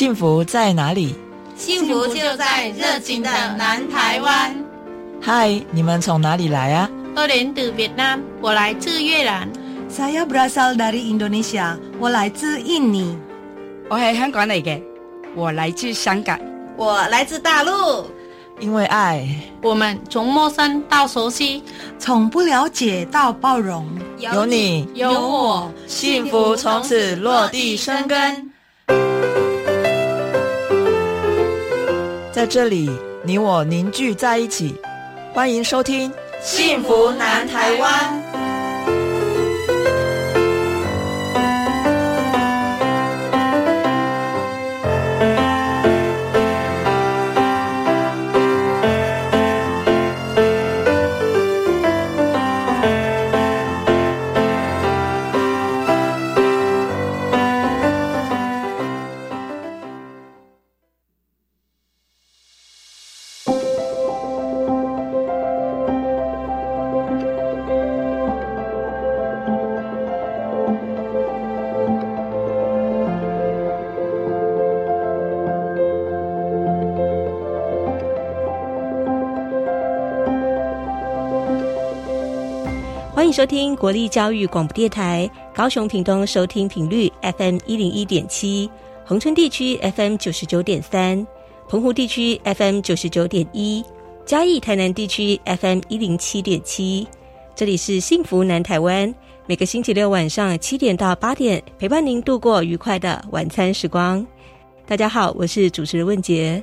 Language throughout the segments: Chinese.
幸福在哪里？ 幸福就在热情的南台湾。 嗨，你们从哪里来啊？ 我来自越南，我来自越南。 Saya berasal dari Indonesia， 我来自印尼。 我係香港嚟嘅，我來自香港。 我來自大陸。 因為愛， 我們從陌生到熟悉， 從不了解到包容。 有你有我， 幸福從此落地生根。在這裡，你我凝聚在一起。歡迎收聽《幸福南台灣》。 欢迎收听国立教育广播电台，高雄屏东收听频率 FM101.7， 恒春地区 FM99.3， 澎湖地区 FM99.1， 嘉义台南地区 FM107.7。 这里是幸福南台湾，每个星期六晚上7点到8点，陪伴您度过愉快的晚餐时光。大家好，我是主持人问杰。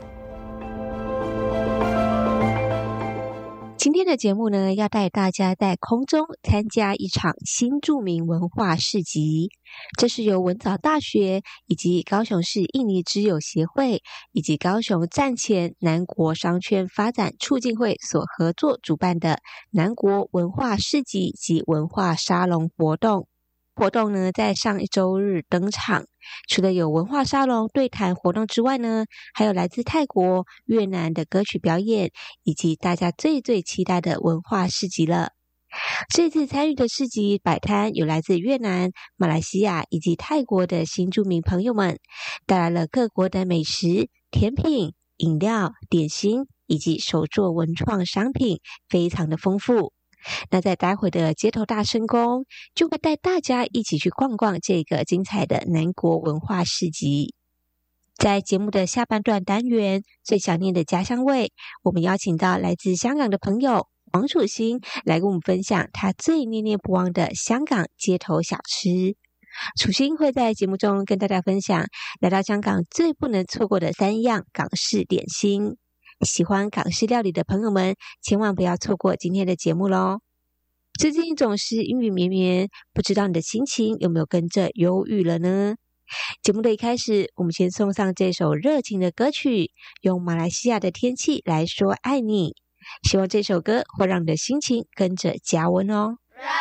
今天的节目呢，要带大家在空中参加一场新住民文化市集。这是由文藻大学以及高雄市印尼之友协会以及高雄站前南国商圈发展促进会所合作主办的南国文化市集及文化沙龙活动。活动呢，在上一周日登场。除了有文化沙龙对谈活动之外呢，还有来自泰国、越南的歌曲表演，以及大家最期待的文化市集了。这次参与的市集摆摊有来自越南、马来西亚以及泰国的新住民朋友们，带来了各国的美食、甜品、饮料、点心以及手作文创商品，非常的丰富。那在待会的街头大声公，就会带大家一起去逛逛这个精彩的南国文化市集。在节目的下半段单元，最想念的家乡味，我们邀请到来自香港的朋友黄楚欣来跟我们分享他最念念不忘的香港街头小吃。楚欣会在节目中跟大家分享来到香港最不能错过的3样港式点心。喜欢港式料理的朋友们，千万不要错过今天的节目咯。最近总是阴雨绵绵，不知道你的心情有没有跟着忧郁了呢？节目的一开始，我们先送上这首热情的歌曲，用马来西亚的天气来说爱你。希望这首歌会让你的心情跟着加温哦。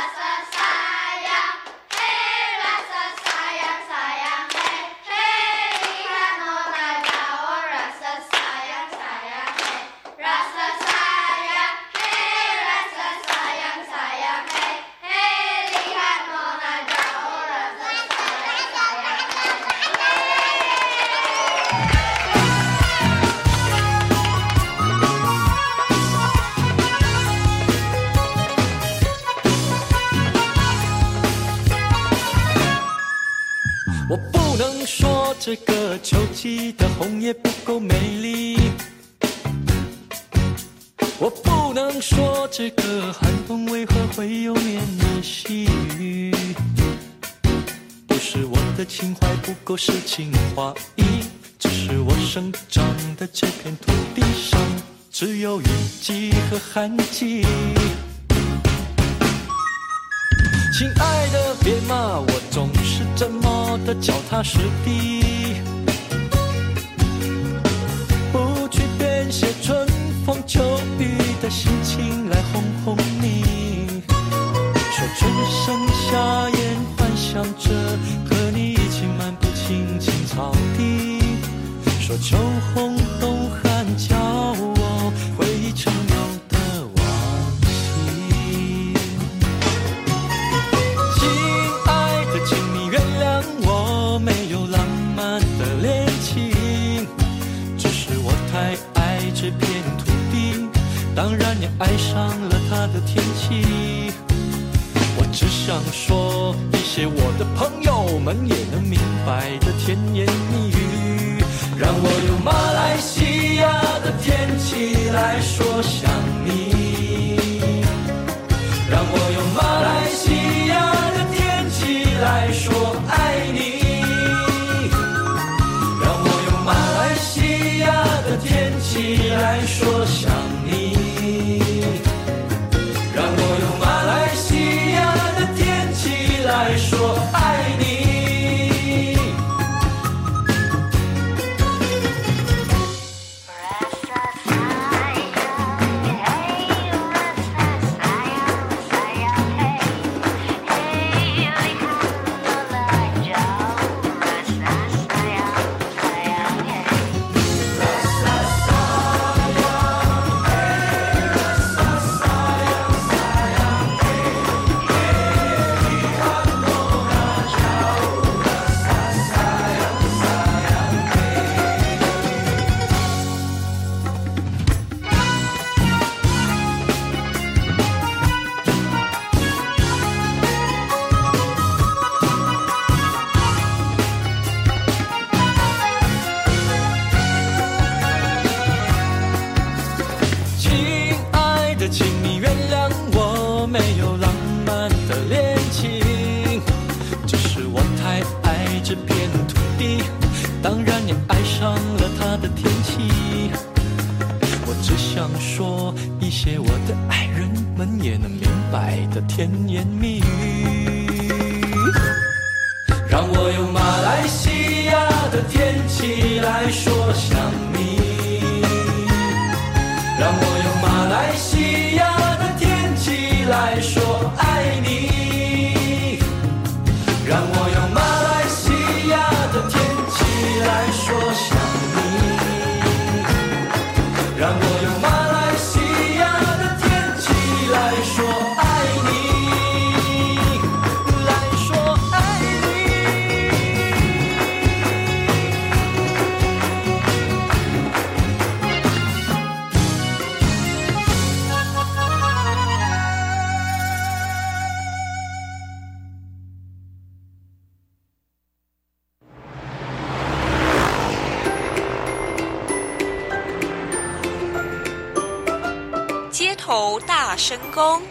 我不能说这个秋季的红叶不够美丽，我不能说这个寒风为何会有绵绵细雨，不是我的情怀不够诗情画意，只是我生长的这片土地上只有雨季和旱季。亲爱的别骂我总是这么的脚踏实地，不去编写春风秋雨的心情来哄哄你，说春生夏燕幻想着和你一起漫步青青草地，说秋红冬寒叫我回忆成有的往昔。亲爱的请你原谅我没有浪漫的恋情， 当然也爱上了它的天气。我只想说一些我的朋友们也能明白的甜言蜜语，让我用马来西亚的天气来说想你，让我用马来西亚的天气来说爱你，让我用马来西亚的天气来说想你，让我用马来西亚的天气来说爱你。甜言蜜语，让我用马来西亚的天气来说想你，让我用马来西亚的天气来说爱你，让我用马来西亚的天气来说想你，让我用马来西亚的天气来说爱你。 街头大声公。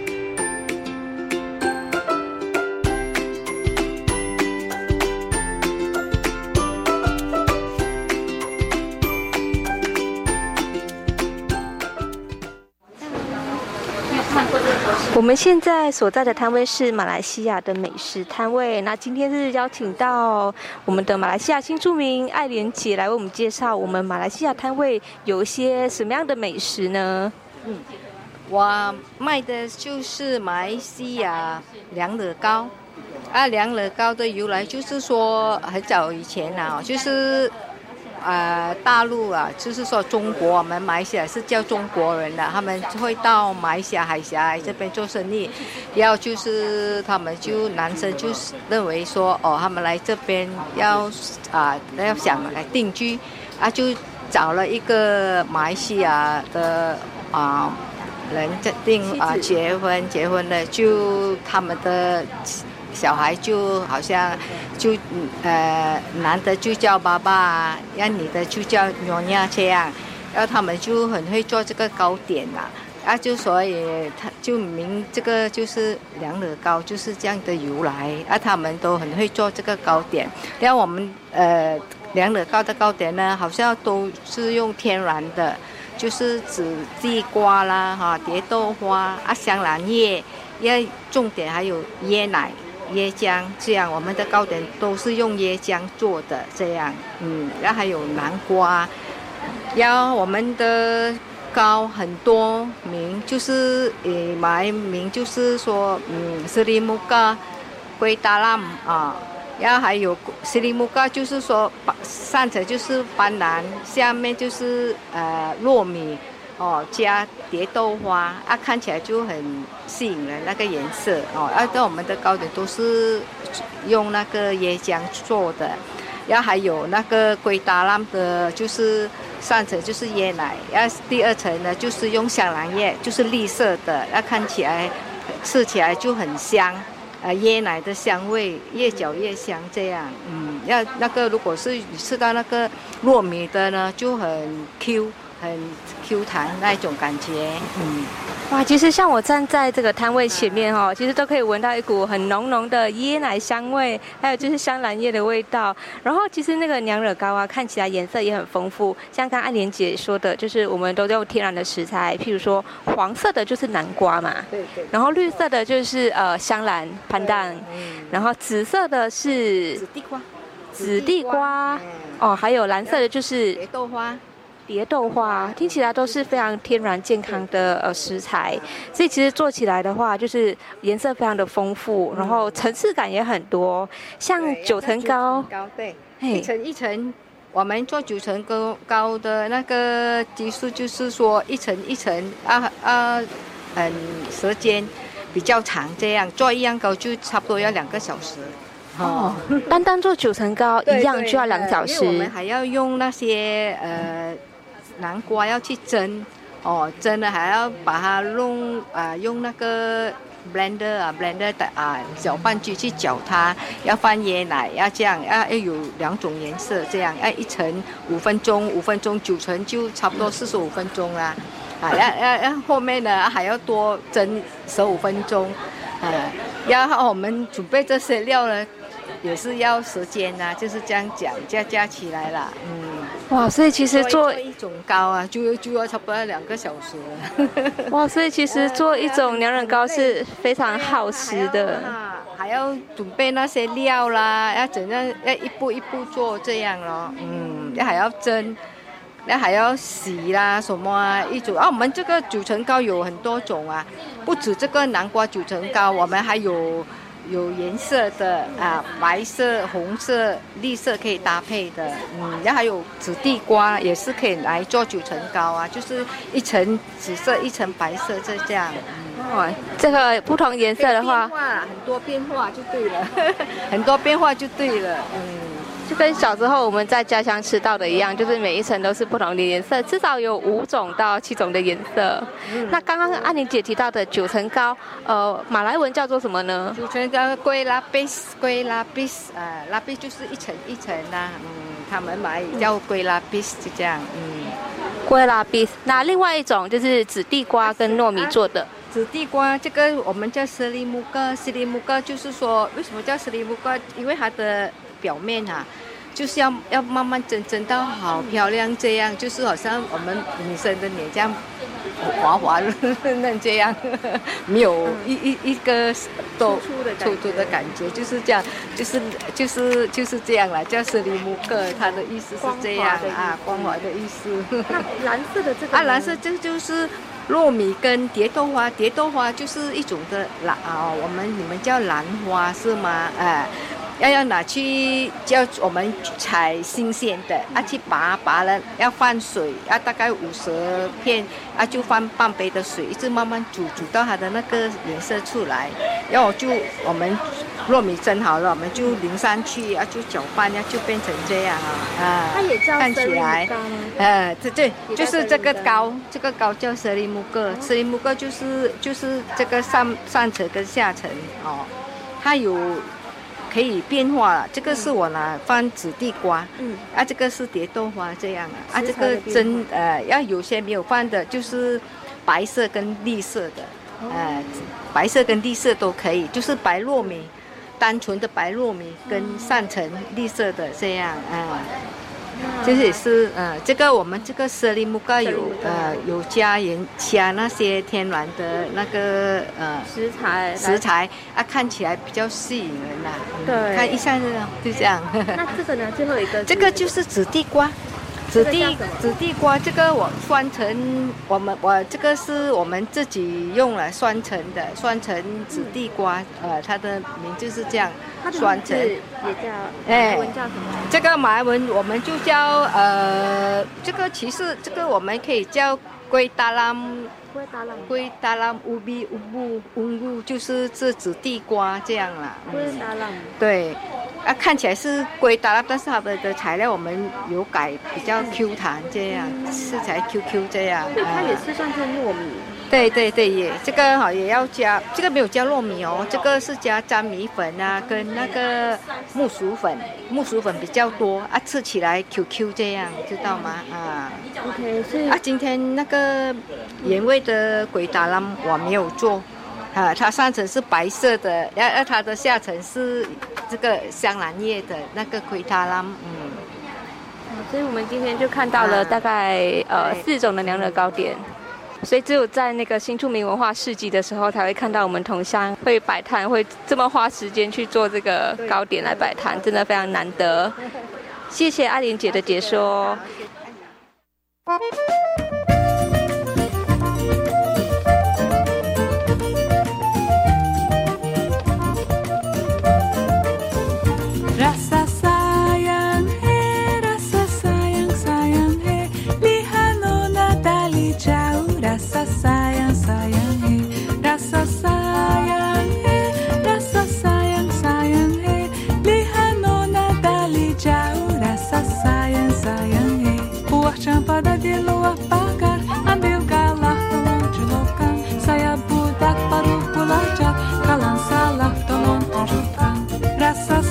我们现在所在的摊位是马来西亚的美食摊位，那今天是邀请到我们的马来西亚新住民艾莲姐来为我们介绍我们马来西亚摊位有一些什么样的美食呢？ 我卖的就是马来西亚凉惹糕啊，凉惹糕的由来就是说很早以前啊，就是大陆啊，就是说中国，我们马来西亚是叫中国人的，他们会到马来西亚海峡这边做生意，然后就是他们就男生就认为说他们来这边要想来定居啊，就找了一个马来西亚的人结婚了，就他们的小孩就好像就男的就叫爸爸，让女的就叫娘娘这样，然后他们就很会做这个糕点啊，就所以他就名这个就是凉惹糕就是这样的由来啊，他们都很会做这个糕点。然后我们凉惹糕的糕点呢，好像都是用天然的，就是指地瓜啦蝶豆花香兰叶，重点还有椰奶椰浆，这样我们的糕点都是用椰浆做的这样。然后还有南瓜，然后我们的糕很多名，就是马来名就是说Seri Muka Kuih Talam然后还有Seri Muka就是说上层就是斑斓，下面就是糯米加蝶豆花看起来就很吸引人那个颜色但我们的糕点都是用那个椰浆做的。然后还有那个Kuih Talam的，就是上层就是椰奶，第二层呢就是用香兰叶，就是绿色的，看起来吃起来就很香，椰奶的香味越嚼越香这样。要那个如果是你吃到那个糯米的呢，就很 Q 弹那一种感觉。 哇，其实像我站在这个摊位前面哦，其实都可以闻到一股很浓浓的椰奶香味，还有就是香兰叶的味道。然后其实那个娘惹糕啊，看起来颜色也很丰富，像刚安莲姐说的，就是我们都用天然的食材，譬如说黄色的就是南瓜嘛， 对， 然后绿色的就是香兰潘蛋，然后紫色的是紫地瓜，哦，还有蓝色的就是蝶豆花，听起来都是非常天然健康的食材，所以其实做起来的话，就是颜色非常的丰富，然后层次感也很多。像九层糕， 对，一层一层，我们做九层糕的那个技术就是说一层一层时间比较长，这样做一样糕就差不多要2个小时。 单做九层糕一样就要2小时。 因为我们还要用那些南瓜要去蒸，蒸了还要把它用那个 blender 搅拌机去搅它，要放椰奶，要这样，要有2种颜色，这样要一层5分钟，5分钟9层就差不多45分钟啦。要后面呢还要多蒸15分钟，然后我们准备这些料呢也是要时间啊，就是这样讲加起来了。 哇，所以其实做一种糕啊，就要差不多2个小时了。 哇，所以其实做一种娘惹糕是非常耗时的， 还要准备那些料啦，要怎样，要一步一步做这样咯。还要蒸，还要洗啦什么啊一种我们这个九层糕有很多种啊，不止这个南瓜九层糕，我们还有颜色的白色、红色、绿色可以搭配的，然后还有紫地瓜也是可以来做九层糕啊，就是一层紫色一层白色这样。 这个不同颜色的话， 很多变化就对了，很多变化就对了。 就跟小时候我们在家乡吃到的一样，就是每一层都是不同的颜色，至少有5种到7种的颜色。那刚刚安莲姐提到的九层糕，马来文叫做什么呢？ 九层糕龟拉比斯，拉比就是一层一层啦，他们马来叫龟拉比斯就这样， 龟拉比斯。那另外一种就是紫地瓜跟糯米做的。 紫地瓜这个我们叫斯里木哥，就是说为什么叫斯里木哥？因为它的表面就是要慢慢蒸到好漂亮，这样就是好像我们女生的脸这样滑滑嫩这样，没有一个粗粗的感觉，就是这样，就是这样啦，叫斯里木哥，它的意思是这样光滑的意思。 那蓝色的这个蓝色这就是糯米跟蝶豆花就是一种的你们叫兰花是吗？要拿去叫我们采新鲜的去拔了，要放水大概50片就放半杯的水，一直慢慢煮到它的那个颜色出来，然后我们糯米蒸好了，我们就淋上去就搅拌就变成这样它也叫看起来对，就是这个糕叫舍利木哥就是这个上层跟下层它有可以变化了，这个是我拿放紫地瓜，这个是蝶豆花这样这个蒸要有些没有放的，就是白色跟绿色的，白色跟绿色都可以，就是白糯米，单纯的白糯米跟上层绿色的这样这也是这个我们这个舍利木糕有加那些天然的那个食材看起来比较吸引人啦。对，看一下就这样。 那这个呢？最后一个这个就是紫地瓜。紫地瓜这个我酸成，我这个是我们自己用来酸成的，酸成紫地瓜，它的名字是这样，酸成也叫马来文叫什么？ 这个马来文我们就叫这个其实这个我们可以叫龟达拉乌布，就是这紫地瓜这样啦。 龟达拉。 对。 看起来是龟达拉，但是它的材料我们有改，比较 Q 弹这样，吃起来 QQ 这样。 它也是算是糯米。 对对对，也这个哈也要加，这个没有加糯米哦，这个是加粘米粉啊，跟那个木薯粉比较多啊，吃起来 QQ 这样，知道吗？啊 ，OK， 所以今天那个原味的鬼打捞我没有做。它上层是白色的，它的下层是这个香兰叶的那个奎塔拉， 所以我们今天就看到了大概4种的娘惹糕点，所以只有在那个新住民文化市集的时候才会看到我们同乡会摆摊，会这么花时间去做这个糕点来摆摊，真的非常难得。谢谢爱莲姐的解说。 Rasa sayang sayang he, lihat nona dari jauh. Rasa sayang he, rasa sayang he, lihat nona dari jauh. Rasa sayang he, buah cempada di luar pagar, ambil galah tolong celupkan. Saya budak baru belajar, kalau salah tolong tunjukkan. Rasa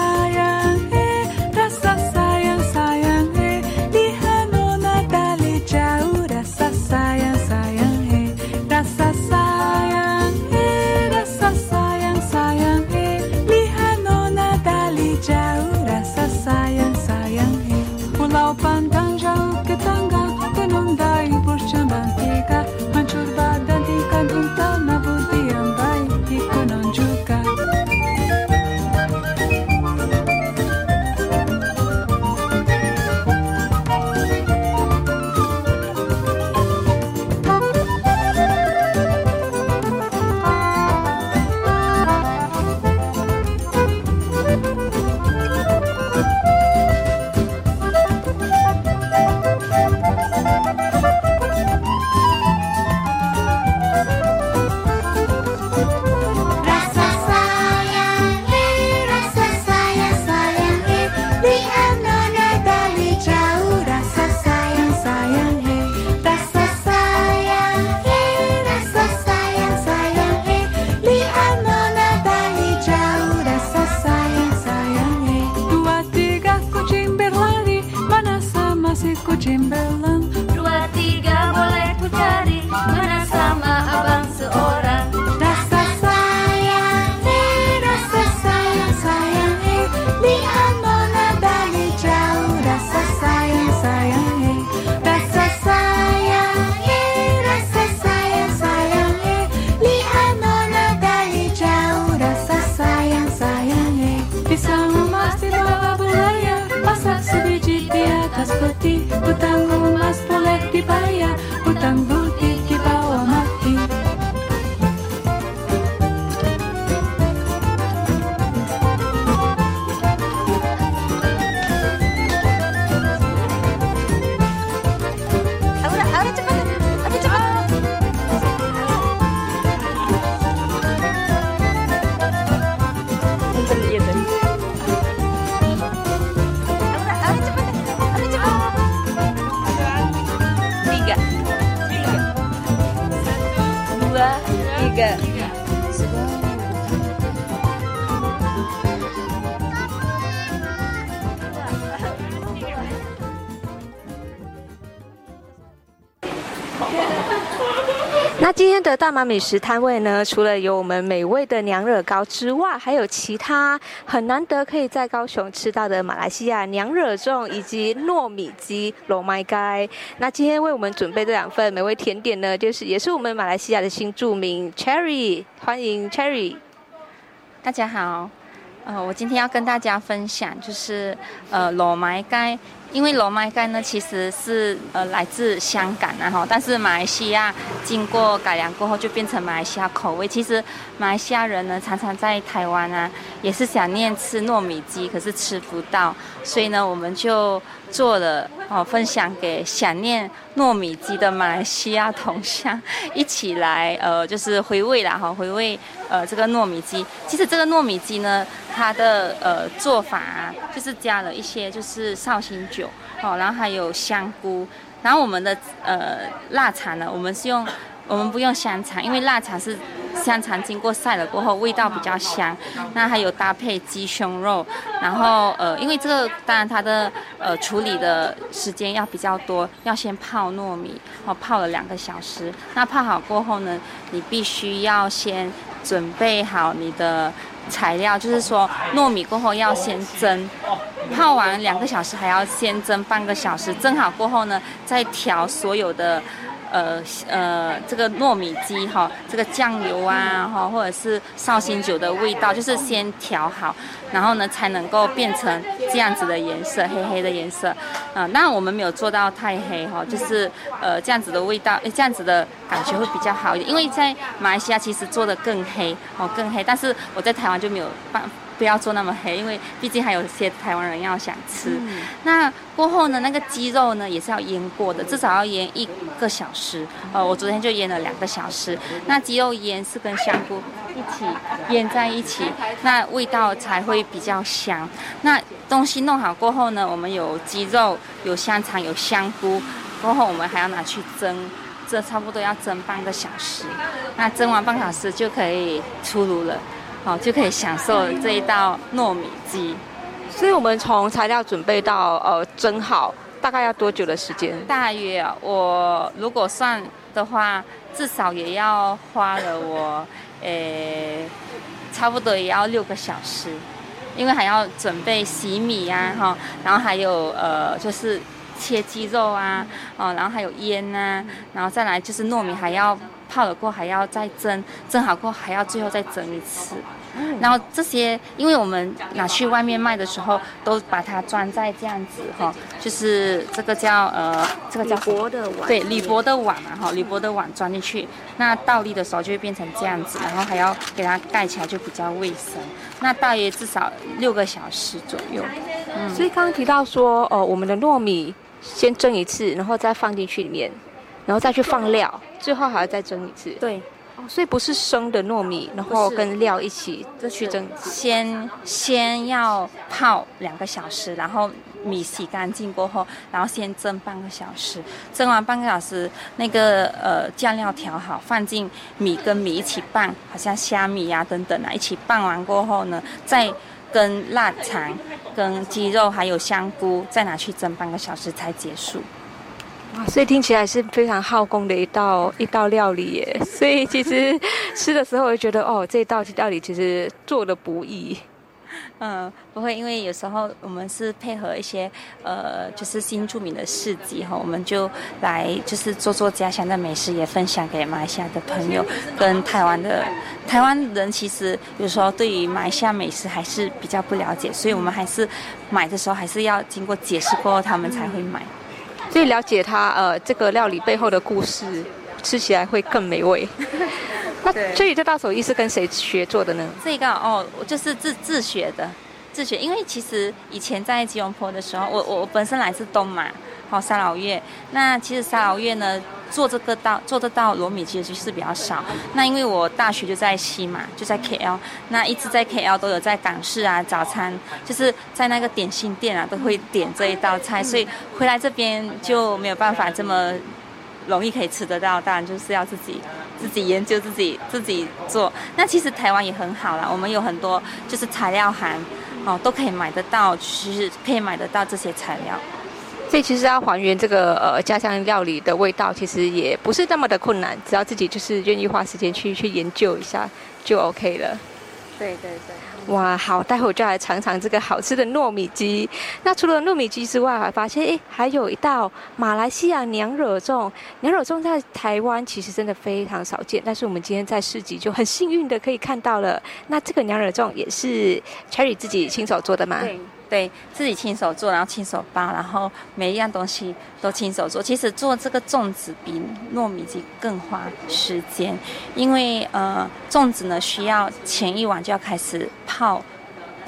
Utang emas boleh dibayar, utang budi dibawa mati. Aura cepat, aku cepat. Untuk dia tadi.那今天的大马美食摊位呢，除了有我们美味的娘惹糕之外，还有其他很难得可以在高雄吃到的马来西亚娘惹粽以及糯米鸡罗麦盖。那今天为我们准备这2份美味甜点呢，也是我们马来西亚的新住民 Cherry， 欢迎 Cherry。 大家好，我今天要跟大家分享就是罗麦盖。因为罗麦盖呢其实是来自香港但是马来西亚经过改良过后就变成马来西亚口味。其实马来西亚人呢常常在台湾也是想念吃糯米鸡，可是吃不到，所以呢我们就做了分享给想念糯米鸡的马来西亚同乡，一起来就是回味啦哈，回味这个糯米鸡。其实这个糯米鸡呢，它的做法就是加了一些就是绍兴酒然后还有香菇，然后我们的腊肠呢，我们不用香肠，因为腊肠是香肠经过晒了过后味道比较香。那还有搭配鸡胸肉，然后因为这个当然它的处理的时间要比较多，要先泡糯米泡了2个小时。那泡好过后呢，你必须要先准备好你的材料，就是说糯米过后要先蒸，泡完2个小时还要先蒸半个小时，蒸好过后呢，再调所有的这个糯米鸡这个酱油或者是绍兴酒的味道，就是先调好，然后呢才能够变成这样子的颜色，黑黑的颜色。当然我们没有做到太黑就是这样子的味道，这样子的感觉会比较好一点。因为在马来西亚其实做的更黑更黑，但是我在台湾就没有不要做那么黑，因为毕竟还有些台湾人要想吃。那过后呢，那个鸡肉呢也是要腌过的，至少要腌1个小时。我昨天就腌了2个小时。那鸡肉腌是跟香菇一起腌在一起，那味道才会比较香。那东西弄好过后呢，我们有鸡肉、有香肠、有香菇，过后我们还要拿去蒸。这差不多要蒸半个小时。那蒸完半个小时就可以出炉了。就可以享受这一道糯米鸡。 所以我们从材料准备到蒸好，大概要多久的时间？ 大约我如果算的话，至少也要花了我差不多也要6个小时，因为还要准备洗米然后还有就是切鸡肉然后还有腌然后再来就是糯米还要泡了过后还要再蒸好过后还要最后再蒸一次。然后这些因为我们拿去外面卖的时候都把它装在这样子就是这个叫铝箔的碗，对，铝箔的碗铝箔的碗装进去，那倒立的时候就会变成这样子，然后还要给它盖起来，就比较卫生。那大约至少6个小时左右。 所以刚刚提到说我们的糯米先蒸一次，然后再放进去里面，然后再去放料，最后还要再蒸一次。 对。 所以不是生的糯米，然后跟料一起去蒸， 先要泡2个小时，然后米洗干净过后，然后先蒸半个小时，蒸完半个小时，那个酱料调好，放进米跟米一起拌，好像虾米等等一起拌完过后呢，再跟腊肠、跟鸡肉还有香菇再拿去蒸半个小时才结束。 所以听起来是非常耗工的一道料理耶。所以其实吃的时候会觉得这道料理其实做的不易。 不会，因为有时候我们是配合一些就是新著名的市集我们就来就是做家乡的美食，也分享给马来西亚的朋友跟台湾人。其实有时候对于马来西亚美食还是比较不了解，所以我们还是买的时候还是要经过解释过后他们才会买。 所以了解它这个料理背后的故事，吃起来会更美味。那所以这道手艺是跟谁学做的呢？ 这个我就是自学的，因为其实以前在吉隆坡的时候，我本身来自东马沙劳越。那其实沙劳越呢做这道糯米鸡其实是比较少。那因为我大学就在西马，就在 KL， 那一直在 KL 都有在港式早餐，就是在那个点心店都会点这一道菜，所以回来这边就没有办法这么容易可以吃得到，当然就是要自己研究，自己做。那其实台湾也很好啦，我们有很多就是材料行都可以买得到，其实可以买得到这些材料。 所以其实要还原这个家乡料理的味道，其实也不是那么的困难，只要自己就是愿意花时间去研究一下就 OK 了。 对。 哇，好，待会我就来尝尝这个好吃的糯米鸡。那除了糯米鸡之外，还发现还有一道马来西亚娘惹粽。娘惹粽在台湾其实真的非常少见，但是我们今天在市集就很幸运的可以看到了。那这个娘惹粽也是 Cherry 自己亲手做的吗？ 对，自己亲手做，然后亲手包，然后每一样东西都亲手做。其实做这个粽子比糯米鸡更花时间，因为粽子呢需要前一晚就要开始泡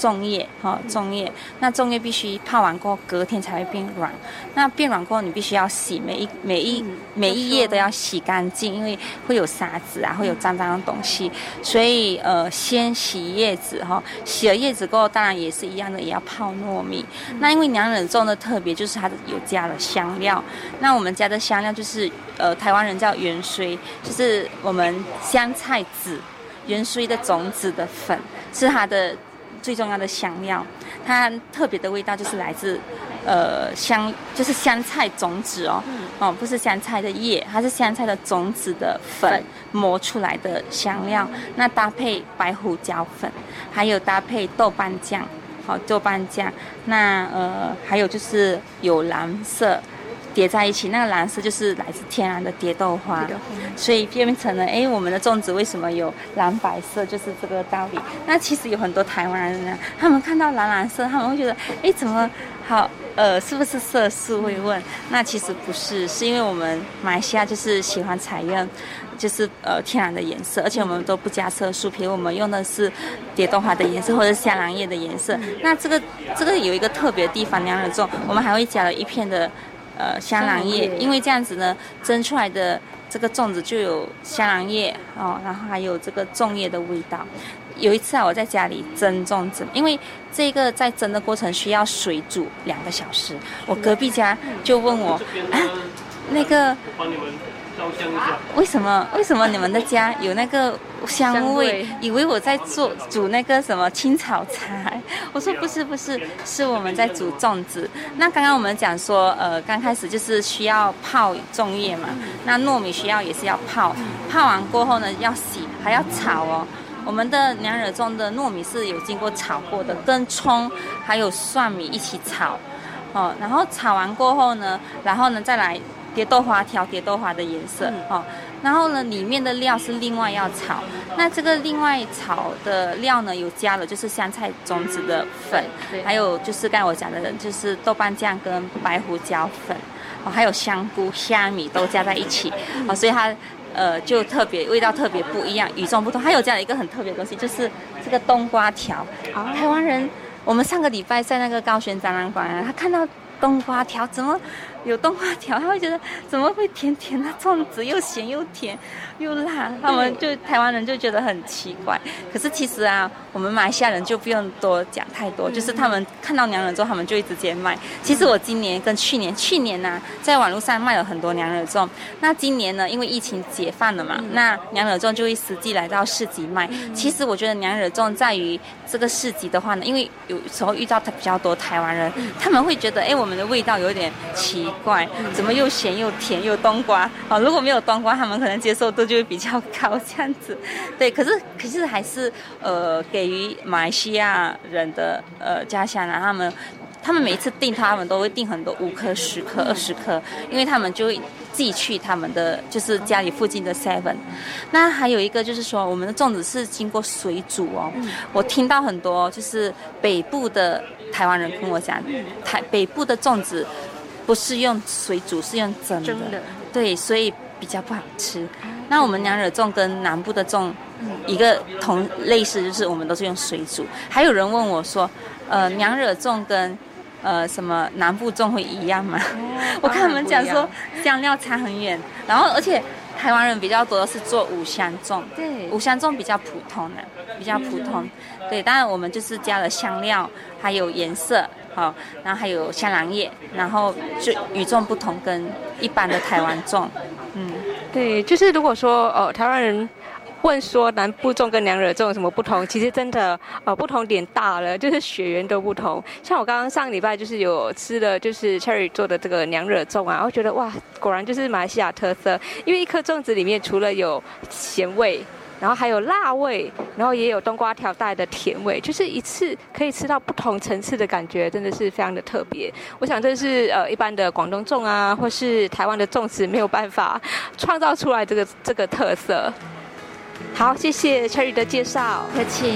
粽叶粽叶，那粽叶必须泡完过后隔天才会变软，那变软过后你必须要洗，每一叶都要洗干净，因为会有沙子啊，会有脏脏的东西，所以先洗叶子洗了叶子过后当然也是一样的，也要泡糯米。那因为娘惹粽的特别就是它有加了香料，那我们加的香料就是台湾人叫元荽，就是我们香菜籽元荽的种子的粉，是它的最重要的香料。它特别的味道就是来自就是香菜种子不是香菜的叶，它是香菜的种子的粉磨出来的香料。那搭配白胡椒粉，还有搭配豆瓣酱豆瓣酱，那还有就是有蓝色叠在一起，那个蓝色就是来自天然的蝶豆花，所以变成了我们的粽子为什么有蓝白色，就是这个道理。那其实有很多台湾人呢，他们看到蓝色，他们会觉得怎么好是不是色素会问？那其实不是，是因为我们马来西亚就是喜欢采用就是天然的颜色，而且我们都不加色素，比如我们用的是蝶豆花的颜色或者香兰叶的颜色。那这个有一个特别的地方，娘惹粽我们还会加了一片的香兰叶，因为这样子呢蒸出来的这个粽子就有香兰叶然后还有这个粽叶的味道。有一次我在家里蒸粽子，因为这个在蒸的过程需要水煮2个小时，我隔壁家就问我那个为什么你们的家有那个香味，以为我在煮那个什么青草茶。我说不是，是我们在煮粽子。那刚刚我们讲说刚开始就是需要泡粽叶嘛，那糯米需要也是要泡完过后呢要洗，还要炒我们的娘惹粽的糯米是有经过炒过的，跟葱还有蒜米一起炒然后炒完过后呢，再来蝶豆花调蝶豆花的颜色然后呢里面的料是另外要炒。那这个另外炒的料呢有加了就是香菜种子的粉，还有就是刚才我讲的就是豆瓣酱跟白胡椒粉还有香菇虾米都加在一起所以它就味道特别不一样，与众不同。还有加了一个很特别的东西，就是这个冬瓜条台湾人我们上个礼拜在那个高雄展览馆他看到冬瓜条，怎么有冬瓜条，他会觉得怎么会甜甜的粽子，又咸又甜又辣，他们台湾人就觉得很奇怪。可是其实我们马来西亚人就不用多讲太多，就是他们看到娘惹粽他们就会直接卖。其实我今年跟去年在网络上卖了很多娘惹粽，那今年呢因为疫情解放了嘛，那娘惹粽就会实际来到市集卖。其实我觉得娘惹粽在于这个市集的话呢，因为有时候遇到比较多台湾人，他们会觉得我们的味道有点奇怪，怎么又咸又甜又冬瓜如果没有冬瓜他们可能接受度就会比较高这样子。对，可是还是给予马来西亚人的家乡他们每一次订他们都会订很多5颗10颗20颗，因为他们就会寄去他们的就是家里附近的 7。 那还有一个就是说我们的粽子是经过水煮我听到很多就是北部的台湾人跟我讲，北部的粽子不是用水煮，是用蒸的，对，所以比较不好吃。那我们娘惹粽跟南部的粽一个类似，就是我们都是用水煮。还有人问我说娘惹粽跟什么南部粽会一样吗？我看他们讲说香料差很远，然后而且台湾人比较多的是做五香粽，对，五香粽比较普通的，对，当然我们就是加了香料，还有颜色，然后还有香兰叶，然后就与众不同，跟一般的台湾粽， 对，就是如果说台湾人问说南部粽跟娘惹粽有什么不同，其实真的不同点大了，就是血缘都不同。像我刚刚上个礼拜就是有吃了就是 Cherry 做的这个娘惹粽我觉得哇，果然就是马来西亚特色，因为一颗粽子里面除了有咸味，然后还有辣味，然后也有冬瓜条带的甜味，就是一次可以吃到不同层次的感觉，真的是非常的特别。我想这是一般的广东粽或是台湾的粽子没有办法创造出来这个特色。好，谢谢 Cherry 的介绍， 客气。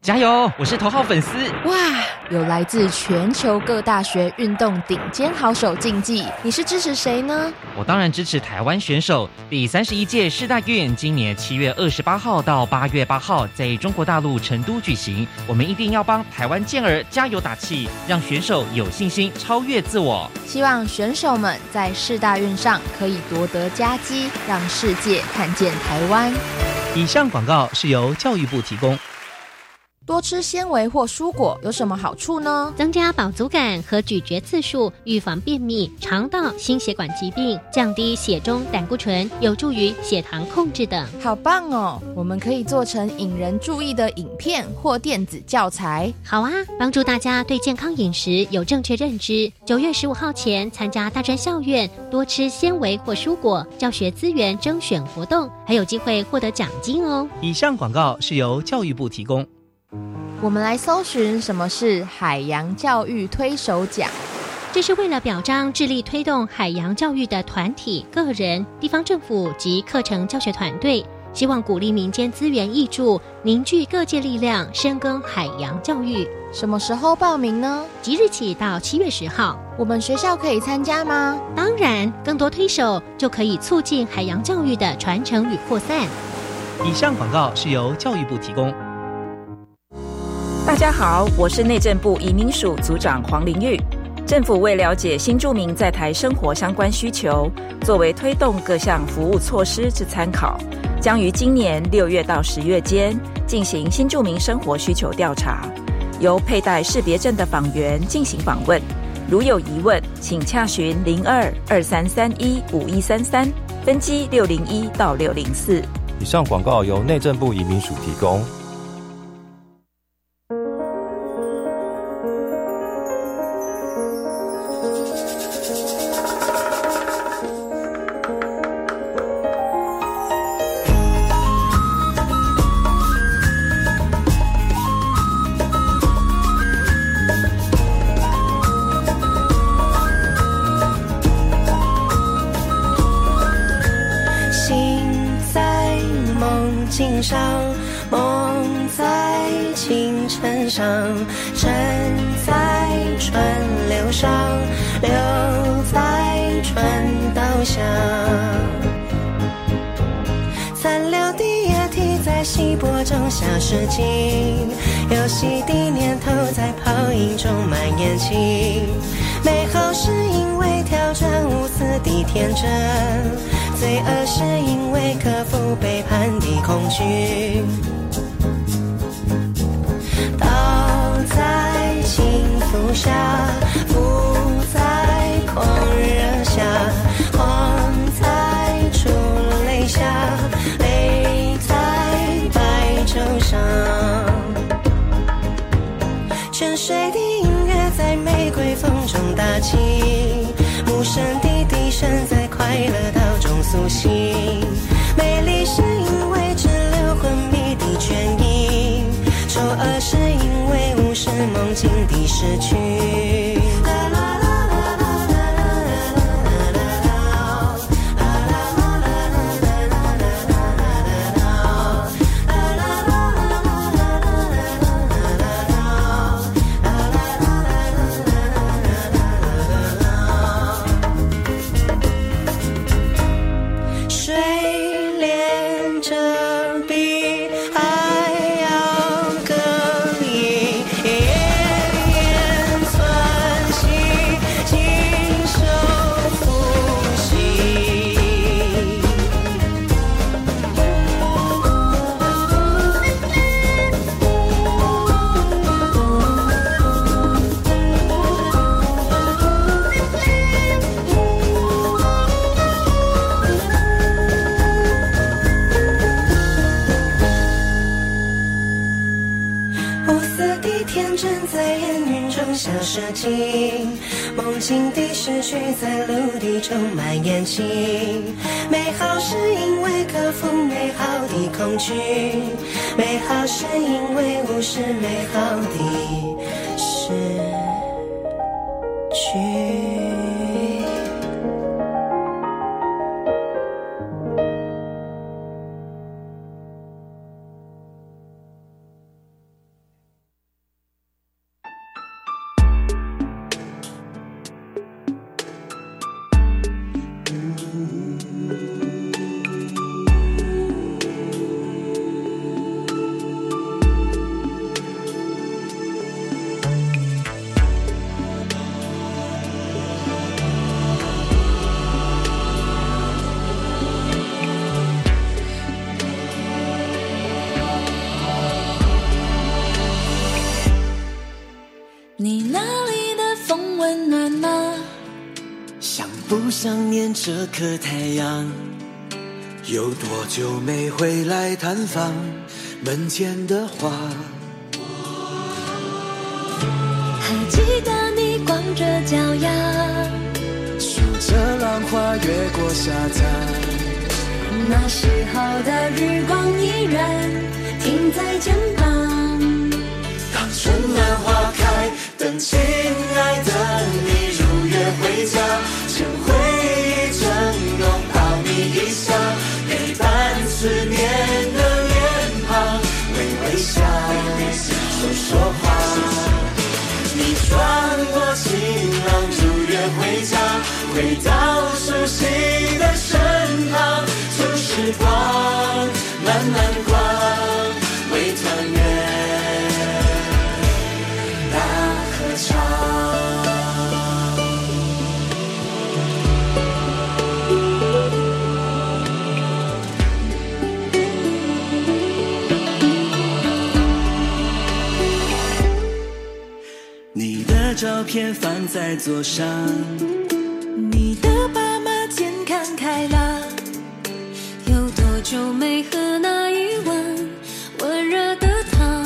加油！我是头号粉丝。 哇，有来自全球各大学运动顶尖好手竞技，你是支持谁呢？ 我当然支持台湾选手。第31届世大运今年7月28号到8月8号在中国大陆成都举行，我们一定要帮台湾健儿加油打气，让选手有信心超越自我。 希望选手们在世大运上可以夺得佳绩，让世界看见台湾。 以上广告是由教育部提供。 多吃纤维或蔬果有什么好处呢？ 增加饱足感和咀嚼次数，预防便秘、肠道、心血管疾病，降低血中胆固醇，有助于血糖控制等。 好棒哦！我们可以做成引人注意的影片或电子教材。 好啊，帮助大家对健康饮食有正确认知。9月15号前参加大专校院多吃纤维或蔬果教学资源征选活动，还有机会获得奖金哦。 以上广告是由教育部提供。 我们来搜寻什么是海洋教育推手奖。 这是为了表彰致力推动海洋教育的团体、个人、地方政府及课程教学团队，希望鼓励民间资源挹注，凝聚各界力量，深耕海洋教育。 什么时候报名呢？ 即日起到7月10号。 我们学校可以参加吗？ 当然，更多推手就可以促进海洋教育的传承与扩散。 以上广告是由教育部提供。 大家好，我是内政部移民署组长黄玲玉。政府为了解新住民在台生活相关需求，作为推动各项服务措施之参考，将于今年6月到10月间进行新住民生活需求调查，由佩戴识别证的访员进行访问。如有疑问，请洽询02-2331-5133，分机601到604。 以上广告由内政部移民署提供。 梦在清晨上，沉在川流上，流在川道下。残留的液体在稀薄中消失尽，游戏的念头在泡影中蔓延起。美好是因为挑战无私的天真，罪恶是因为克服背叛的恐惧。倒在幸福下，浮在狂热下，慌在出泪下，泪在白昼上。沉睡的音乐在玫瑰风中打起，无声的笛声在快乐道中苏醒。美丽是因为只留昏迷的倦意，丑恶是因为无视梦境的失去。梦境的失去在陆地中蔓延起，美好是因为克服美好的恐惧，美好是因为无视美好的失去。 你那里的风温暖吗？ 想不想念这颗太阳？有多久没回来探访门前的花？ 还记得你光着脚丫， 数着浪花越过沙滩， 那时候的日光依然停在肩膀。 当春暖花开，等亲爱的你如约回家，趁回忆正浓，抱你一下，陪伴思念的脸庞，微微笑，说说话。你穿过晴朗，如约回家，回到熟悉的身旁，旧时光慢慢逛，为团圆大合唱。你的照片放在桌上， 你的爸妈健康开朗，有多久没喝那一碗温热的汤？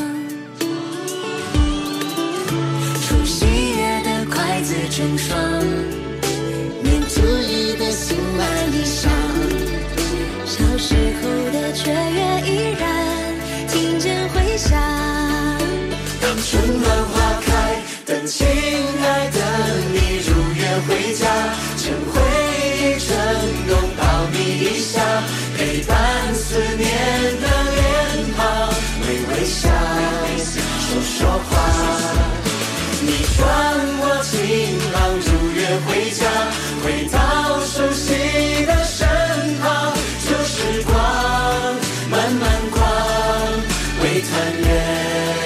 除夕夜的筷子成双，年初一的新买衣裳，小时候的雀跃依然听见回响。 当春暖花开，等亲爱的你如约回家，趁回忆正浓，抱你一下，陪伴思念的脸庞，微微笑，说说话。你穿过晴朗，如约回家，回到熟悉的身旁，旧时光慢慢逛，为团圆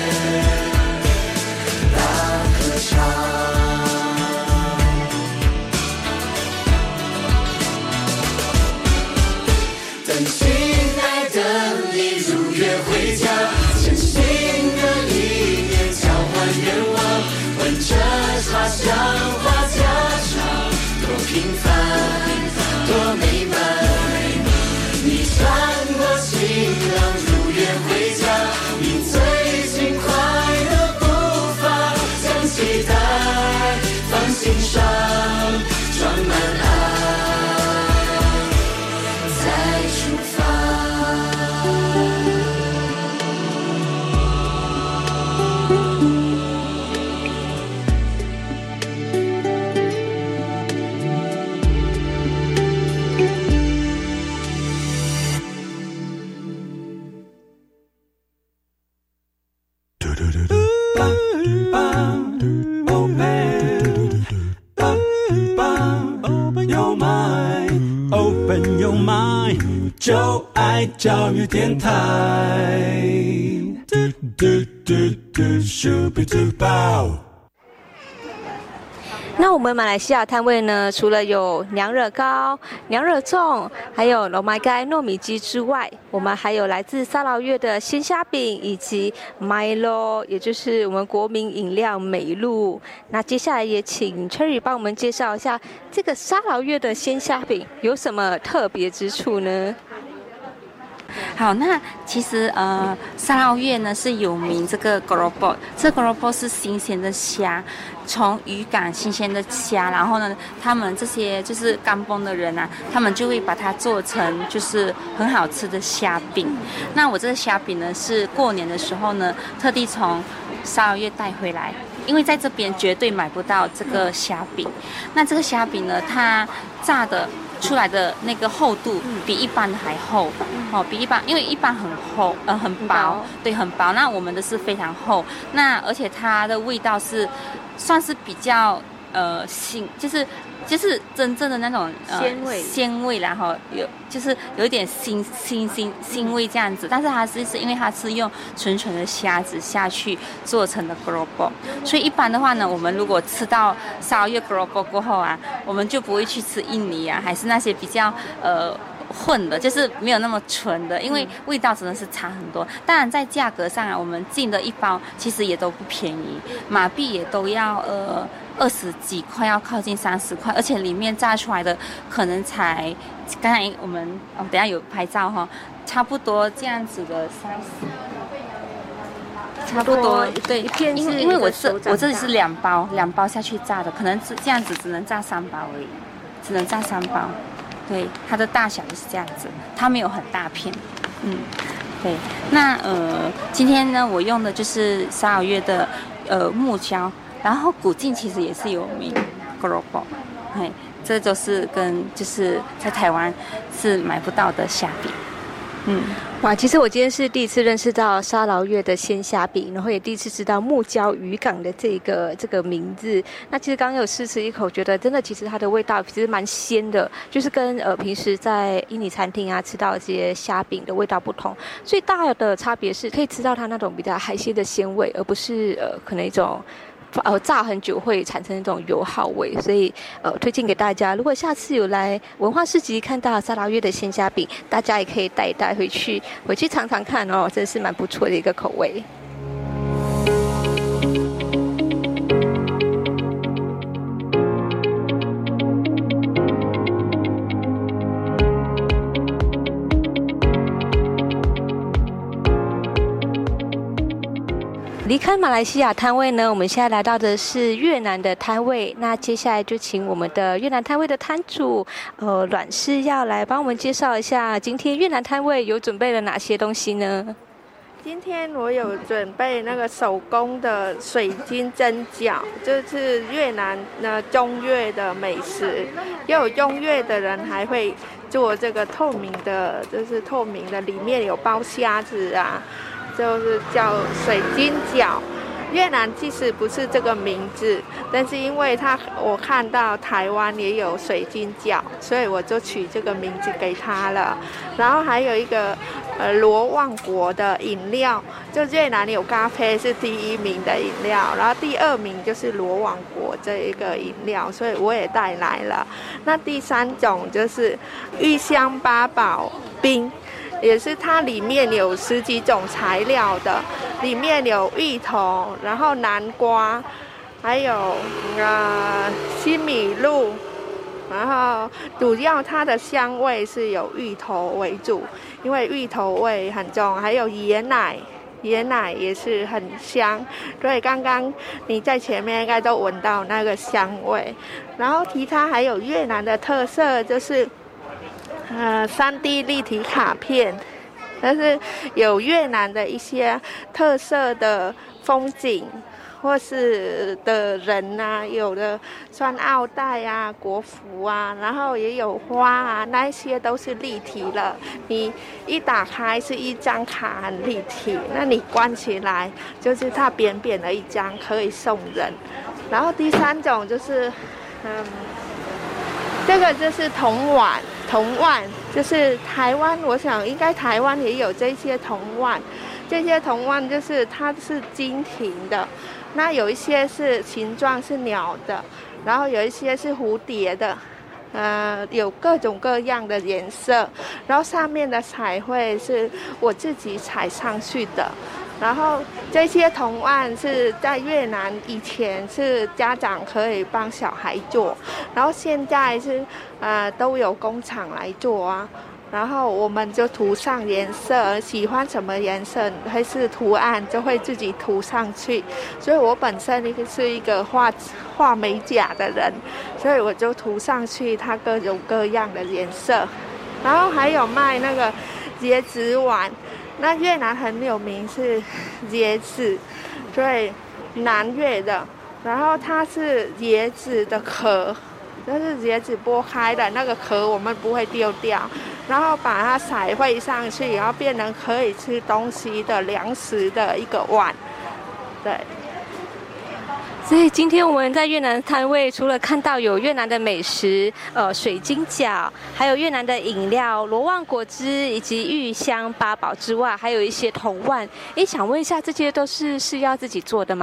回家，真心的一念交换愿望，闻着茶香话家常，多平凡多美满。你穿过晴朗，如约回家，你最轻快的步伐，将期待放心上，装满爱再出发。Open your mind， 就爱教育电台。 那我们马来西亚摊位呢，除了有娘惹糕、娘惹粽，还有罗麦盖糯米鸡之外，我们还有来自沙劳越的鲜虾饼，以及 Milo， 也就是我们国民饮料美露。那接下来也请 Cherry 帮我们介绍一下这个沙劳越的鲜虾饼有什么特别之处呢？ 好，那其实沙劳越呢是有名这个 Gorobot， 这 Gorobot 是新鲜的虾，从渔港新鲜的虾，然后呢，他们这些就是甘榜的人啊，他们就会把它做成就是很好吃的虾饼。那我这个虾饼呢是过年的时候呢特地从沙劳越带回来，因为在这边绝对买不到这个虾饼。那这个虾饼呢，它炸的出来的那个厚度比一般的还厚，比一般，因为一般很厚，很薄，对，很薄。那我们的是非常厚，那而且它的味道是算是比较新，就是真正的那种鲜味啦，就是有一点腥味这样子。但是它是因为它是用纯的虾子下去做成的 Gorobot， 所以一般的话呢，我们如果吃到沙劳越 Gorobot 过后啊，我们就不会去吃印尼啊，还是那些比较混的，就是没有那么纯的，因为味道真的是差很多。当然在价格上啊，我们进的一包其实也都不便宜，马币也都要20几块，要靠近30块，而且里面榨出来的可能才，刚才我们等一下有拍照哈，差不多这样子的size。差不多对，因为我这里是2包下去榨的，可能这样子只能榨3包而已，只能榨3包。对，它的大小就是这样子，它没有很大片。对。那今天呢，我用的就是沙劳越的木椒，然后古晋其实也是有名 ，Global， 这就是就是在台湾是买不到的虾饼。 哇，其实我今天是第一次认识到沙劳越的鲜虾饼，然后也第一次知道木椒渔港的这个名字。那其实刚刚有试吃一口，觉得真的其实它的味道其实蛮鲜的，就是跟平时在印尼餐厅啊吃到这些虾饼的味道不同。最大的差别是可以吃到它那种比较海鲜的鲜味，而不是可能一种炸很久会产生一种油耗味，所以推荐给大家，如果下次有来文化市集看到沙劳越的鲜虾饼，大家也可以带回去尝尝看哦，真是蛮不错的一个口味。离开马来西亚摊位呢，我们现在来到的是越南的摊位。那接下来就请我们的越南摊位的摊主阮师要来帮我们介绍一下，今天越南摊位有准备了哪些东西呢？ 今天我有准备那个手工的水晶蒸饺，就是越南中越的美食。也有中越的人还会做这个透明的，就是透明的，里面有包虾子啊。就是叫水晶饺，越南其实不是这个名字，但是因为我看到台湾也有水晶饺，所以我就取这个名字给他了。然后还有一个罗旺国的饮料，就越南有咖啡是第1名的饮料，然后第2名就是罗旺国这一个饮料，所以我也带来了。那第3种就是玉香八宝冰。也是它里面有10几种材料的，里面有芋头，然后南瓜，还有西米露，然后主要它的香味是有芋头为主，因为芋头味很重，还有椰奶也是很香，所以刚刚你在前面应该都闻到那个香味。然后其他还有越南的特色就是3D 立体卡片，但是有越南的一些特色的风景或是的人啊，有的穿奥黛啊、国服啊，然后也有花啊，那一些都是立体了。你一打开是一张卡，很立体，那你关起来就是它扁扁的一张，可以送人。然后第3种就是这个就是铜碗就是台湾，我想应该台湾也有这些铜碗。这些铜碗就是它是金庭的，那有一些是形状是鸟的，然后有一些是蝴蝶的，有各种各样的颜色，然后上面的彩绘是我自己彩上去的。然后这些铜碗是在越南以前是家长可以帮小孩做，然后现在是都有工厂来做啊。然后我们就涂上颜色，喜欢什么颜色还是图案就会自己涂上去。所以我本身是一个画美甲的人，所以我就涂上去它各种各样的颜色。然后还有卖那个椰子碗。那越南很有名是椰子，所以南越的，然后它是椰子的壳，就是椰子剥开的那个壳我们不会丢掉，然后把它彩绘上去，然后变成可以吃东西的粮食的一个碗，对。 所以今天我们在越南摊位，除了看到有越南的美食，水晶饺，还有越南的饮料罗旺果汁以及玉香八宝之外，还有一些铜碗。想问一下，这些都是要自己做的吗？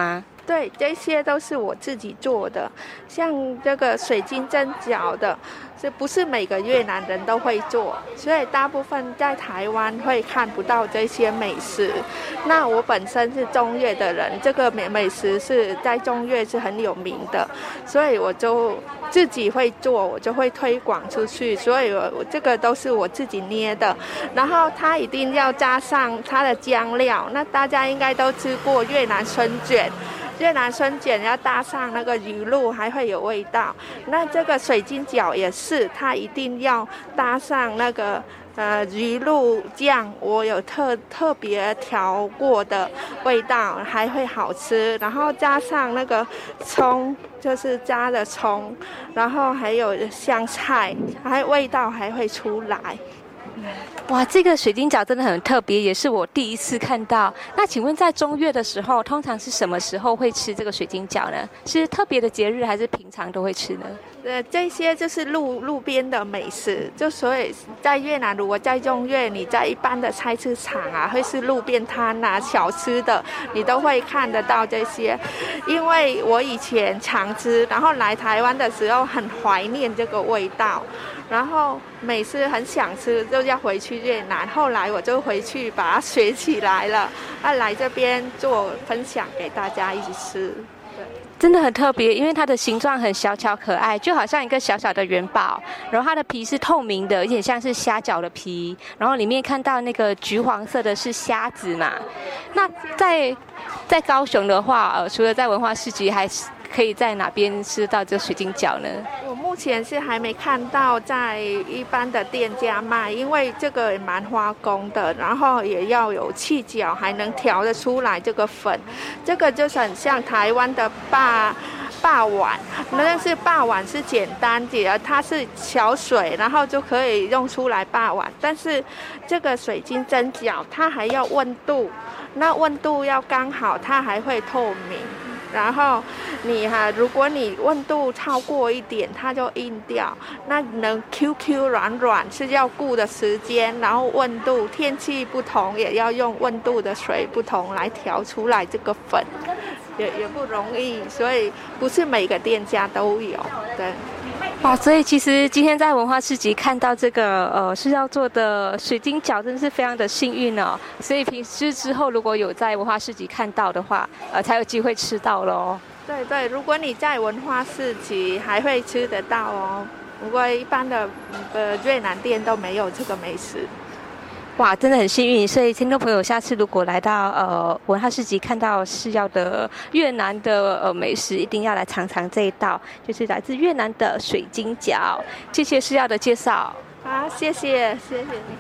对，这些都是我自己做的，像这个水晶针脚的，这不是每个越南人都会做，所以大部分在台湾会看不到这些美食。那我本身是中越的人，这个美食是在中越是很有名的，所以我就自己会做，我就会推广出去，所以我这个都是我自己捏的。然后它一定要加上它的酱料，那大家应该都吃过越南春卷。越南春卷要搭上那个鱼露，还会有味道。那这个水晶饺也是，它一定要搭上那个鱼露酱，我有特别调过的味道，还会好吃。然后加上那个葱，就是加的葱，然后还有香菜，还味道还会出来。 哇，这个水晶饺真的很特别，也是我第一次看到。那请问在中越的时候，通常是什么时候会吃这个水晶饺呢？是特别的节日，还是平常都会吃呢？ 这些就是路边的美食，就所以在越南，如果在中越，你在一般的菜市场啊，会是路边摊啊、小吃的，你都会看得到这些。因为我以前常吃，然后来台湾的时候很怀念这个味道。然后每次很想吃就要回去越南，后来我就回去把它学起来了，来这边做分享给大家一起吃。 真的很特别，因为它的形状很小巧可爱，就好像一个小小的元宝。然后它的皮是透明的，有点像是虾饺的皮。然后里面看到那个橘黄色的是虾子嘛。那在高雄的话，除了在文化市集，还可以在哪边吃到这水晶饺呢？ 我目前是还没看到在一般的店家卖，因为这个也蛮花工的，然后也要有气饺，还能调得出来这个粉。这个就是很像台湾的霸碗，但是霸碗是简单的，它是小水，然后就可以用出来霸碗。但是这个水晶蒸饺，它还要温度，那温度要刚好，它还会透明。然后如果你温度超过一点，它就硬掉。那能 QQ 软是要顾的时间，然后温度天气不同，也要用温度的水不同来调出来这个粉，也不容易，所以不是每个店家都有。对。 哇，所以其实今天在文化市集看到这个是要做的水晶饺，真是非常的幸运哦。所以平时之后如果有在文化市集看到的话，才有机会吃到咯。 对对，如果你在文化市集还会吃得到哦。不过一般的越南店都没有这个美食。 哇，真的很幸运，所以听众朋友下次如果来到文化市集看到是要的越南的美食，一定要来尝尝这一道，就是来自越南的水晶饺。谢谢是要的介绍。 好，谢谢你。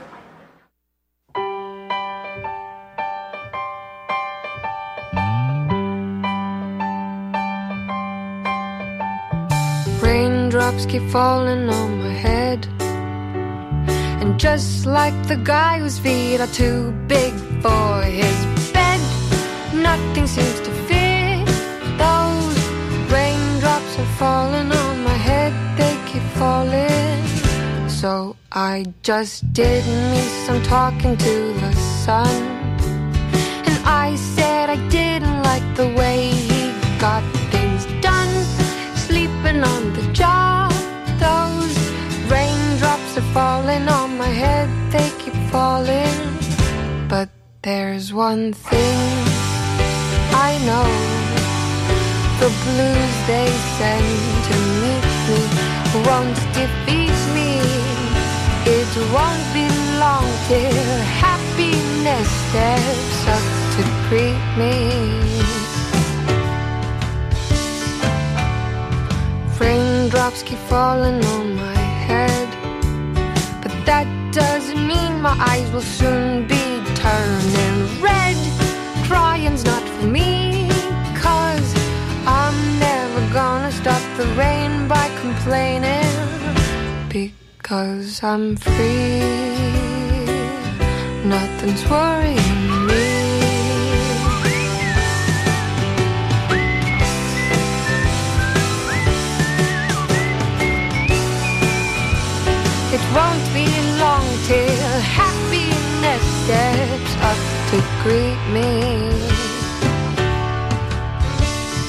Raindrops keep falling on my head.And just like the guy whose feet are too big for his bed, nothing seems to fit. Those raindrops are falling on my head, they keep falling. So I just did me some talking to the sun, and I said I didn't like the way he got things done, sleeping on the job. Those raindrops are falling on my head, they keep falling. But there's one thing I know, the blues they send to meet me won't defeat me. It won't be long till happiness steps up to greet me. Raindrops keep falling on my head, but that doesn't mean my eyes will soon be turning red. Crying's not for me, 'cause I'm never gonna stop the rain by complaining, because I'm free, nothing's worrying me. It won't be long till happiness steps up to greet me.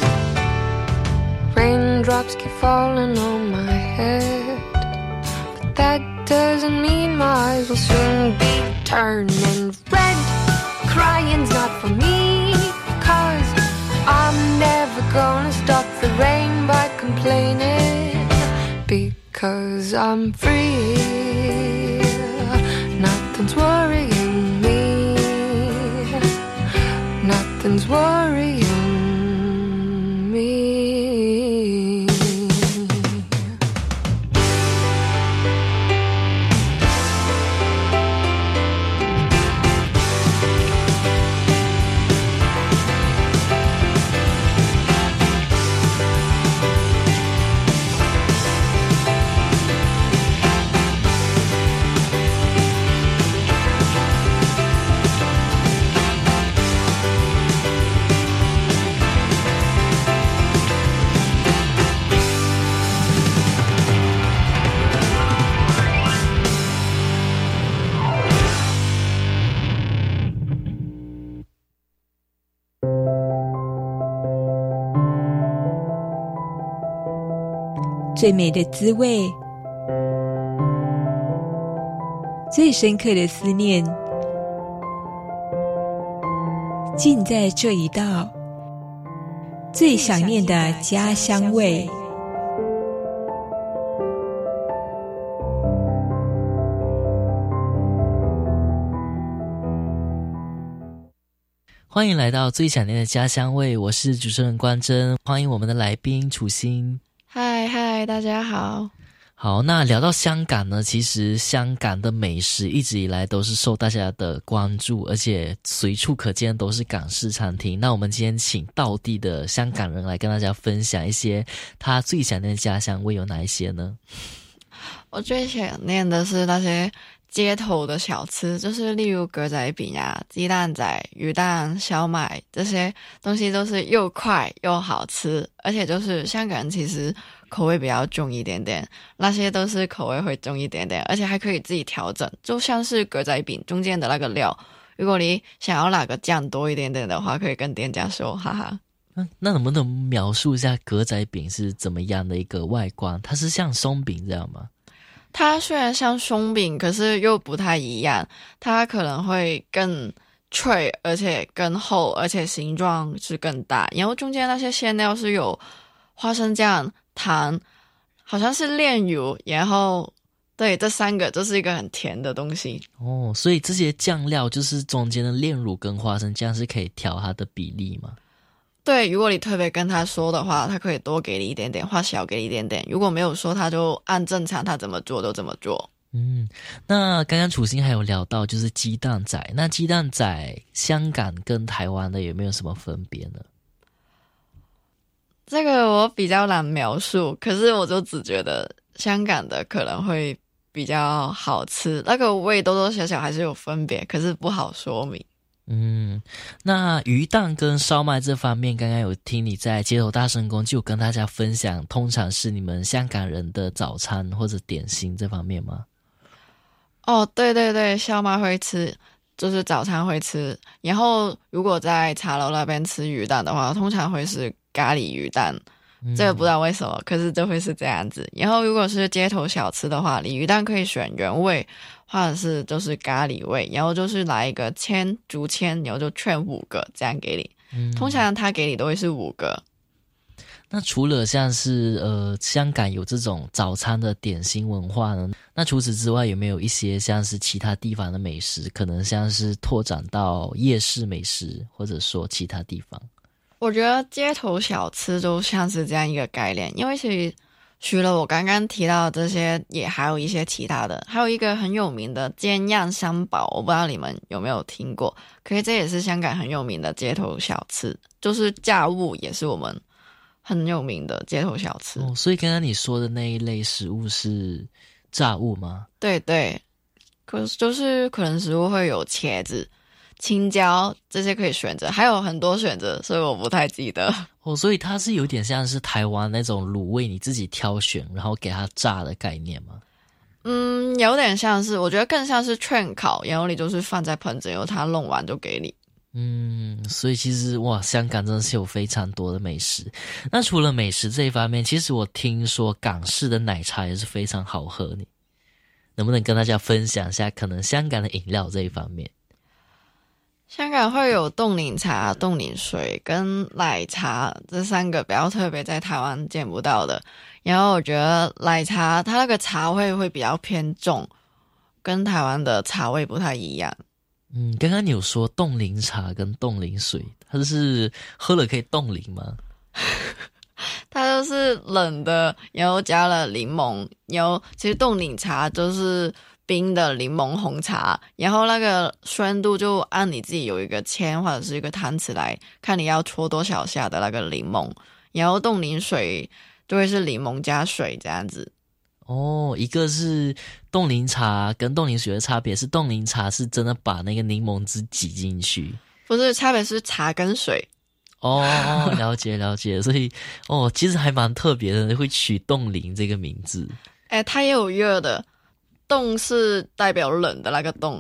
raindrops keep falling on my head, but that doesn't mean my eyes will soon be turning red. Crying's not for me, 'cause I'm never gonna stop the rain by complaining, because I'm free. Nothing's worrying me, nothing's worrying me. 最美的滋味，最深刻的思念，尽在这一道最想念的家乡味。 欢迎来到最想念的家乡味，我是主持人关真，欢迎我们的来宾楚心。 嗨，大家好。 好，那聊到香港呢，其实香港的美食一直以来都是受大家的关注，而且随处可见都是港式餐厅。那我们今天请道地的香港人来跟大家分享一些他最想念的家乡味有哪一些呢？ 我最想念的是那些街头的小吃，就是例如格仔饼啊、鸡蛋仔、鱼蛋、小买，这些东西都是又快又好吃，而且就是香港人其实口味比较重一点点，那些都是口味会重一点点，而且还可以自己调整，就像是格仔饼中间的那个料，如果你想要哪个酱多一点点的话，可以跟店家说，哈哈。 那能不能描述一下格仔饼是怎么样的一个外观？它是像松饼这样吗？ 它虽然像松饼，可是又不太一样，它可能会更脆，而且更厚，而且形状是更大，然后中间那些馅料是有花生酱、糖，好像是炼乳，然后对，这三个就是一个很甜的东西。 哦，所以这些酱料就是中间的炼乳跟花生酱是可以调它的比例吗？ 对，如果你特别跟他说的话，他可以多给你一点点，或少给你一点点，如果没有说，他就按正常他怎么做都怎么做。 那刚刚楚心还有聊到就是鸡蛋仔，那鸡蛋仔香港跟台湾的有没有什么分别呢？ 这个我比较难描述，可是我就只觉得香港的可能会比较好吃，那个味多多少少还是有分别，可是不好说明。 那鱼蛋跟烧麦这方面，刚刚有听你在街头大声公就有跟大家分享，通常是你们香港人的早餐或者点心这方面吗？ 哦，对对对，烧麦会吃，就是早餐会吃，然后如果在茶楼那边吃鱼蛋的话，通常会是咖喱鱼蛋，这个不知道为什么，可是就会是这样子。然后如果是街头小吃的话，你鱼蛋可以选原味或者是就是咖喱味，然后就是来一个竹签，然后就券5个这样给你，通常他给你都会是5个。 那除了像是香港有这种早餐的点心文化呢，那除此之外有没有一些像是其他地方的美食，可能像是拓展到夜市美食，或者说其他地方？ 我觉得街头小吃就像是这样一个概念，因为其实除了我刚刚提到的这些，也还有一些其他的，还有一个很有名的煎酿三宝，我不知道你们有没有听过，可是这也是香港很有名的街头小吃，就是炸物也是我们很有名的街头小吃。 所以刚刚你说的那一类食物是炸物吗？ 对对，可是就是可能食物会有茄子、青椒这些可以选择，还有很多选择，所以我不太记得。 所以它是有点像是台湾那种卤味，你自己挑选然后给它炸的概念吗？ 有点像是，我觉得更像是串烤，然后你就是放在盆子，然后它弄完就给你。 所以其实哇，香港真的是有非常多的美食。那除了美食这一方面，其实我听说港式的奶茶也是非常好喝，你能不能跟大家分享一下可能香港的饮料这一方面？ 香港会有冻柠茶、冻柠水跟奶茶这三个比较特别，在台湾见不到的。然后我觉得奶茶它那个茶味会比较偏重，跟台湾的茶味不太一样。 刚刚你有说冻柠茶跟冻柠水，它是喝了可以冻龄吗？ 它就是冷的，然后加了柠檬，然后其实冻柠茶就是冰的柠檬红茶，然后那个酸度就按你自己有一个签或者是一个汤匙来看你要戳多少下的那个柠檬，然后冻柠水就会是柠檬加水这样子。 一个是冻柠茶跟冻柠水的差别是冻柠茶是真的把那个柠檬汁挤进去， 不是，差别是茶跟水。 了解了解，所以其实还蛮特别的，会取冻柠这个名字。 它也有热的，冻是代表冷的那个冻。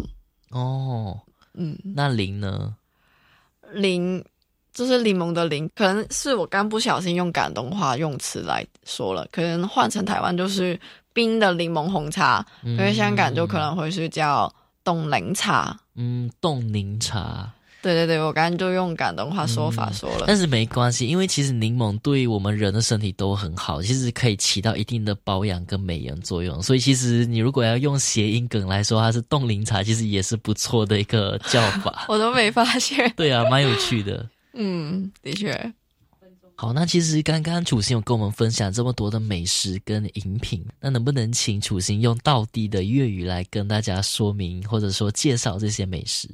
那柠呢？ 柠就是柠檬的柠，可能是我刚不小心用广东话用词来说了，可能换成台湾就是冰的柠檬红茶，因为香港就可能会是叫冻柠茶。 冻柠茶。 对对对，我刚刚就用广东话说法说了。 但是没关系，因为其实柠檬对我们人的身体都很好，其实可以起到一定的保养跟美容作用，所以其实你如果要用谐音梗来说它是冻柠茶，其实也是不错的一个叫法。 我都没发现。 对啊，蛮有趣的。 的确。 好，那其实刚刚楚行有跟我们分享这么多的美食跟饮品，那能不能请楚行用道地的粤语来跟大家说明或者说介绍这些美食？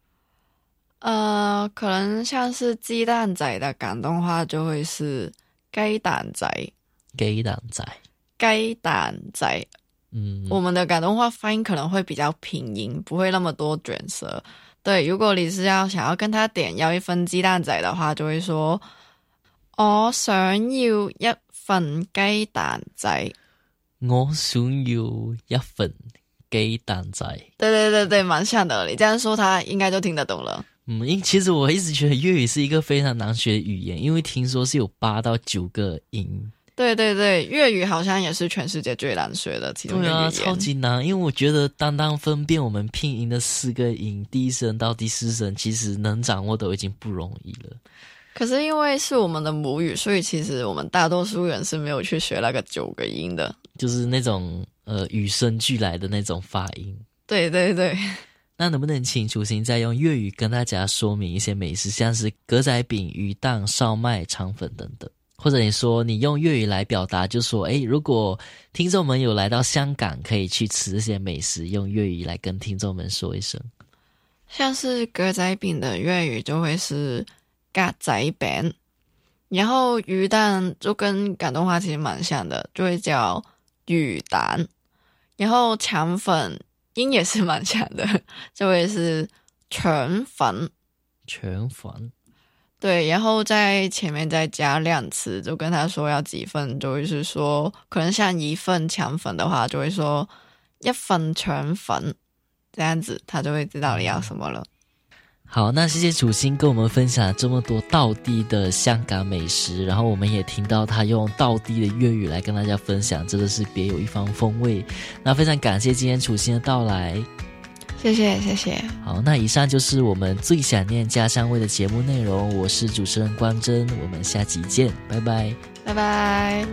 可能像是鸡蛋仔的广东话就会是雞蛋仔。 雞蛋仔。 雞蛋仔。我们的广东话发音可能会比較平音，不會那麼多捲舌。對，如果你是想要跟他點要一份雞蛋仔的話，就會說我想要一份雞蛋仔。 我想要一份雞蛋仔。 對對對對，蠻像的，你這樣說他應該就聽得懂了。 其實我一直覺得粵語是一個非常難學的語言，因為聽說是有8到9個音。 對對對，粵語好像也是全世界最難學的其中一個語言。 對啊，超級難，因為我覺得單分辨我們拼音的4個音，第一聲到第4聲，其實能掌握都已經不容易了。 可是因為是我們的母語，所以其實我們大多數人是沒有去學那個9個音的， 就是那種與生俱來的那種發音。 對對對。 那能不能請楚行再用粵語跟大家說明一些美食，像是格仔餅、魚蛋、燒麥、腸粉等等？或者你說你用粵語來表達，就說如果聽眾們有來到香港可以去吃這些美食，用粵語來跟聽眾們說一聲。 像是格仔餅的粵語就會是格仔餅，然後魚蛋就跟廣東話其實蠻像的，就會叫魚蛋，然後腸粉音也是蠻像的，就會是腸粉。 腸粉。 對，然後在前面再加量詞，就跟他說要幾份，就會是說可能像一份腸粉的話就會說一份腸粉，這樣子他就會知道你要什麼了。 好，那謝謝楚行跟我們分享這麼多道地的香港美食，然後我們也聽到他用道地的粵語來跟大家分享，真的是別有一番風味。那非常感謝今天楚行的到來。 謝謝謝謝。 好，那以上就是我們最想念家鄉味的節目內容，我是主持人關真，我們下集見，拜拜。 拜拜。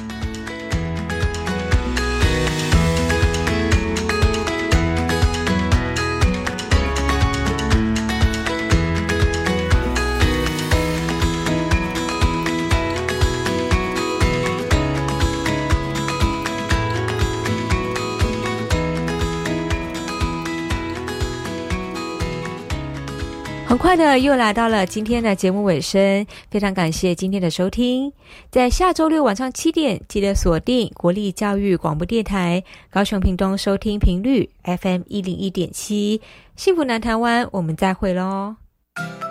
很快的又来到了今天的节目尾声，非常感谢今天的收听。在下周六晚上7点，记得锁定国立教育广播电台高雄屏东收听频率 FM 101.7，幸福南台湾，我们再会咯。